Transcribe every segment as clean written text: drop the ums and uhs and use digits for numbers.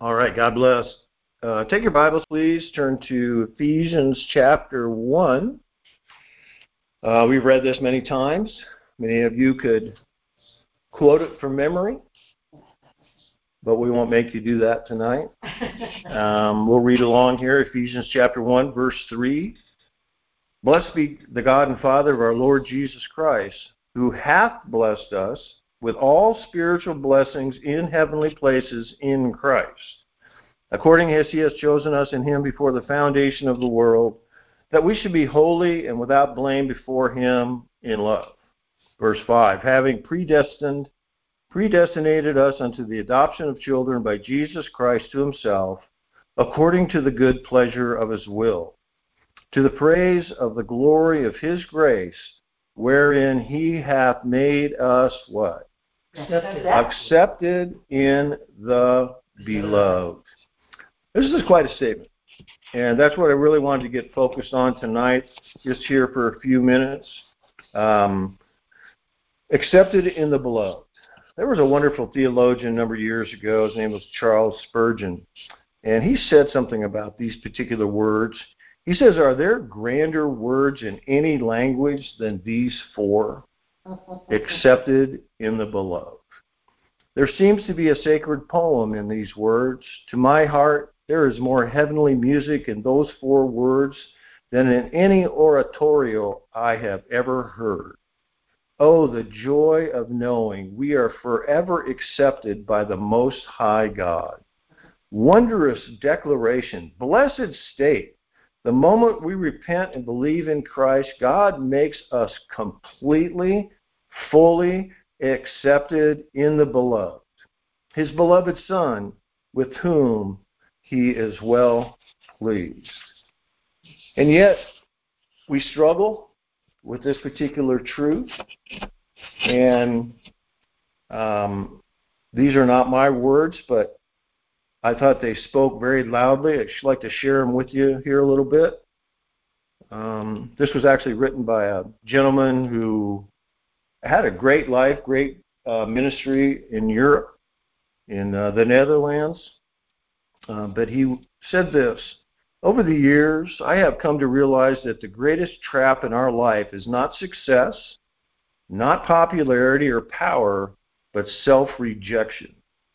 All right, God bless. Take your Bibles, please. Turn to Ephesians chapter 1. We've read this many times. Many of you could quote it from memory, but we won't make you do that tonight. We'll read along here, Ephesians chapter 1, verse 3. Blessed be the God and Father of our Lord Jesus Christ, who hath blessed us with all spiritual blessings in heavenly places in Christ, according as he has chosen us in him before the foundation of the world, that we should be holy and without blame before him in love. Verse 5, having predestinated us unto the adoption of children by Jesus Christ to himself, according to the good pleasure of his will, to the praise of the glory of his grace, wherein he hath made us what? Accepted in the beloved. This is quite a statement, and that's what I really wanted to get focused on tonight, just here for a few minutes. Accepted in the beloved. There was a wonderful theologian a number of years ago. His name was Charles Spurgeon, and he said something about these particular words. He says, are there grander words in any language than these four? Accepted in the beloved. There seems to be a sacred poem in these words. To my heart, there is more heavenly music in those four words than in any oratorio I have ever heard. Oh, the joy of knowing we are forever accepted by the Most High God. Wondrous declaration, blessed state. The moment we repent and believe in Christ, God makes us completely, fully accepted in the beloved, his beloved Son, with whom he is well pleased. And yet, we struggle with this particular truth, and these are not my words, but I thought they spoke very loudly. I'd like to share them with you here a little bit. This was actually written by a gentleman who had a great life, great ministry in Europe, in the Netherlands. But he said this, over the years, I have come to realize that the greatest trap in our life is not success, not popularity or power, but self-rejection.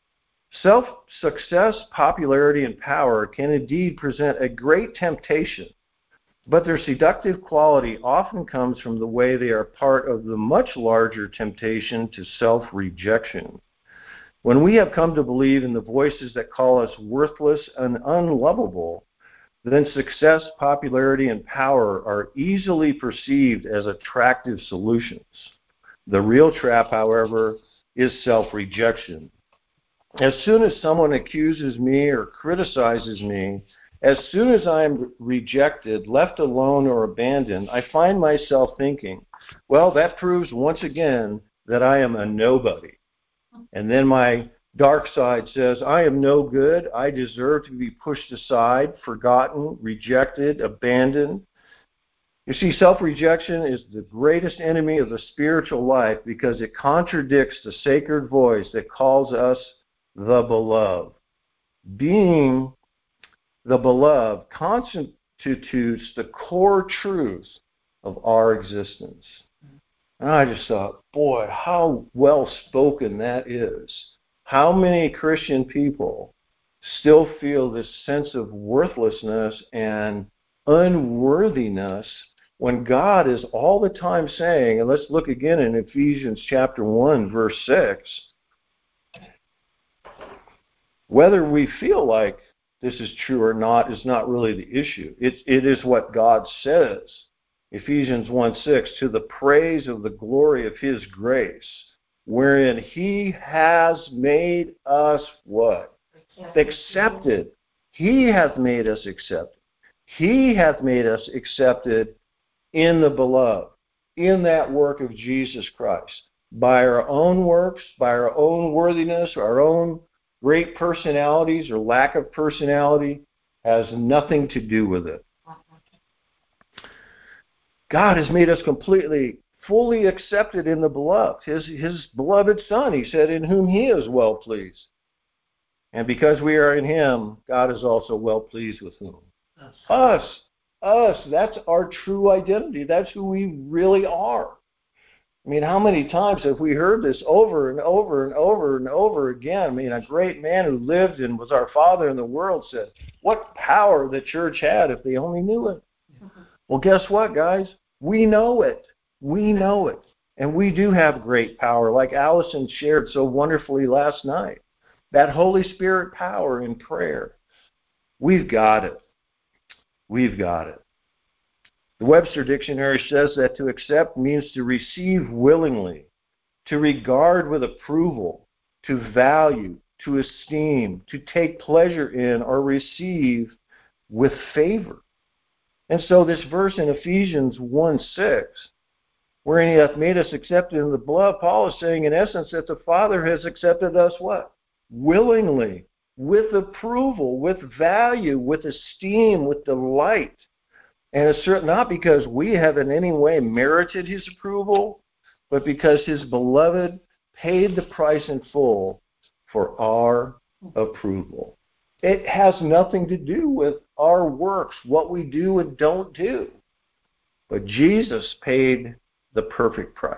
Success, popularity, and power can indeed present a great temptation, but their seductive quality often comes from the way they are part of the much larger temptation to self-rejection. When we have come to believe in the voices that call us worthless and unlovable, then success, popularity, and power are easily perceived as attractive solutions. The real trap, however, is self-rejection. As soon as someone accuses me or criticizes me, as soon as I am rejected, left alone, or abandoned, I find myself thinking, well, that proves once again that I am a nobody. And then my dark side says, I am no good. I deserve to be pushed aside, forgotten, rejected, abandoned. You see, self-rejection is the greatest enemy of the spiritual life because it contradicts the sacred voice that calls us the beloved. Being the beloved constitutes the core truth of our existence. And I just thought, boy, how well spoken that is. How many Christian people still feel this sense of worthlessness and unworthiness when God is all the time saying, and let's look again in Ephesians chapter 1, verse 6, whether we feel like this is true or not is not really the issue. It is what God says. Ephesians 1:6, to the praise of the glory of his grace, wherein he has made us what? Accepted. He hath made us accepted. He hath made us accepted in the beloved, in that work of Jesus Christ. By our own works, by our own worthiness, our own great personalities or lack of personality has nothing to do with it. God has made us completely, fully accepted in the beloved, his beloved Son, he said, in whom he is well pleased. And because we are in him, God is also well pleased with whom? Us. Us. That's our true identity. That's who we really are. I mean, how many times have we heard this over and over and over and over again? I mean, a great man who lived and was our father in the world said, what power the church had if they only knew it. Well, guess what, guys? We know it. We know it. And we do have great power, like Allison shared so wonderfully last night. That Holy Spirit power in prayer. We've got it. We've got it. The Webster Dictionary says that to accept means to receive willingly, to regard with approval, to value, to esteem, to take pleasure in, or receive with favor. And so this verse in Ephesians 1:6, wherein he hath made us accepted in the blood, Paul is saying in essence that the Father has accepted us what? Willingly, with approval, with value, with esteem, with delight. And it's not because we have in any way merited his approval, but because his beloved paid the price in full for our approval. It has nothing to do with our works, what we do and don't do. But Jesus paid the perfect price.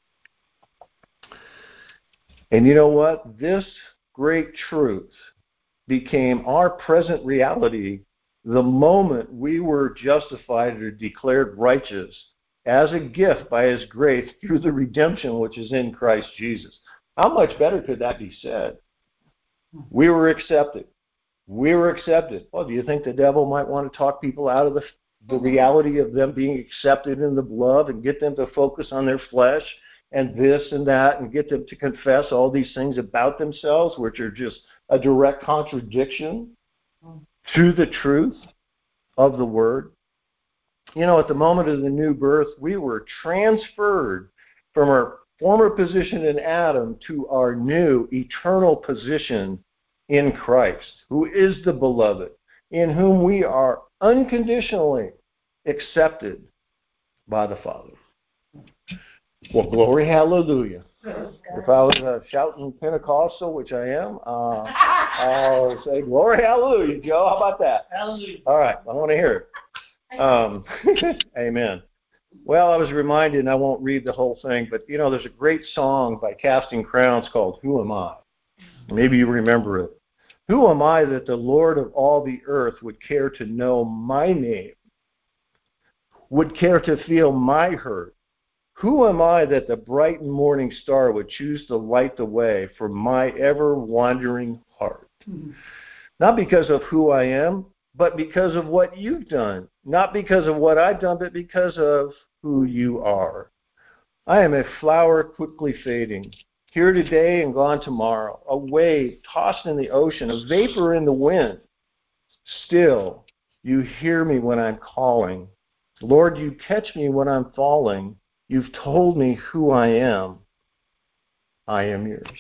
And you know what? This great truth became our present reality the moment we were justified or declared righteous as a gift by his grace through the redemption which is in Christ Jesus. How much better could that be said? We were accepted. We were accepted. Well, do you think the devil might want to talk people out of the reality of them being accepted in the blood and get them to focus on their flesh and this and that and get them to confess all these things about themselves, which are just a direct contradiction to the truth of the Word? You know, at the moment of the new birth, we were transferred from our former position in Adam to our new eternal position in Christ, who is the beloved, in whom we are unconditionally accepted by the Father. Well, glory, hallelujah. If I was shouting Pentecostal, which I am, I'll say, glory, hallelujah, Joe. How about that? Hallelujah. All right, I want to hear it. Amen. Well, I was reminded, and I won't read the whole thing, but, you know, there's a great song by Casting Crowns called Who Am I? Maybe you remember it. Who am I that the Lord of all the earth would care to know my name, would care to feel my hurt? Who am I that the bright morning star would choose to light the way for my ever-wandering heart? Mm-hmm. Not because of who I am, but because of what you've done. Not because of what I've done, but because of who you are. I am a flower quickly fading, here today and gone tomorrow, a wave tossed in the ocean, a vapor in the wind. Still, you hear me when I'm calling. Lord, you catch me when I'm falling. You've told me who I am. I am yours.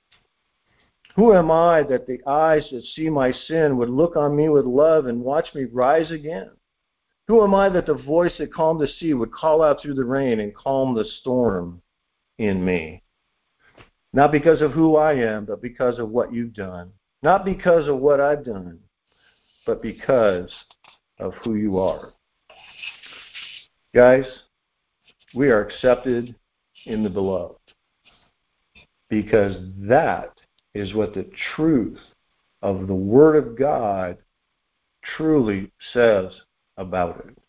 Who am I that the eyes that see my sin would look on me with love and watch me rise again? Who am I that the voice that calmed the sea would call out through the rain and calm the storm in me? Not because of who I am, but because of what you've done. Not because of what I've done, but because of who you are. Guys, we are accepted in the beloved because that is what the truth of the Word of God truly says about it.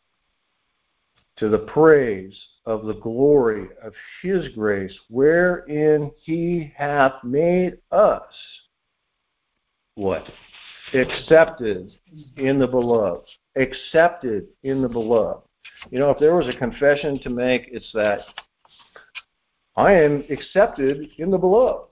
To the praise of the glory of his grace, wherein he hath made us, what? Accepted in the beloved. Accepted in the beloved. You know, if there was a confession to make, it's that I am accepted in the beloved.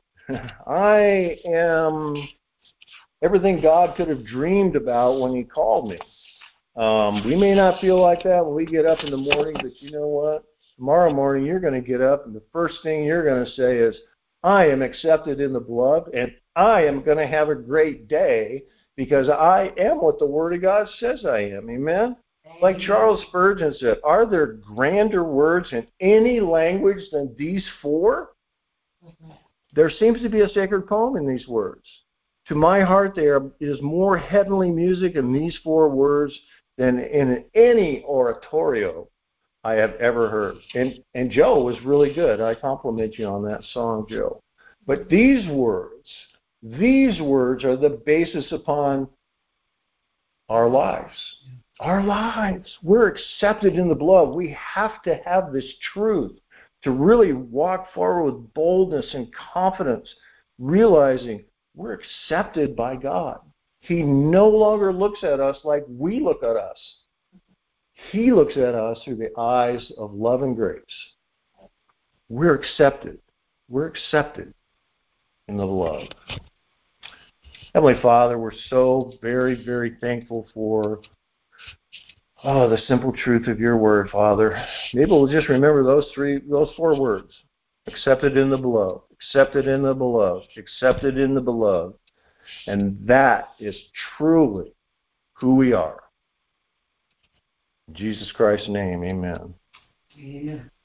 I am everything God could have dreamed about when he called me. We may not feel like that when we get up in the morning, but you know what? Tomorrow morning you're going to get up and the first thing you're going to say is, I am accepted in the beloved and I am going to have a great day because I am what the Word of God says I am. Amen? Like Charles Spurgeon said, are there grander words in any language than these four? There seems to be a sacred poem in these words. To my heart, there is more heavenly music in these 4 words than in any oratorio I have ever heard. And Joe was really good. I compliment you on that song, Joe. But these words are the basis upon our lives. Our lives. We're accepted in the beloved. We have to have this truth to really walk forward with boldness and confidence, realizing we're accepted by God. He no longer looks at us like we look at us. He looks at us through the eyes of love and grace. We're accepted. We're accepted in the beloved. Heavenly Father, we're so very, very thankful for the simple truth of your word, Father. Maybe we'll just remember those 4 words. Accepted in the beloved. Accepted in the beloved. Accepted in the beloved. And that is truly who we are. In Jesus Christ's name, amen. Amen.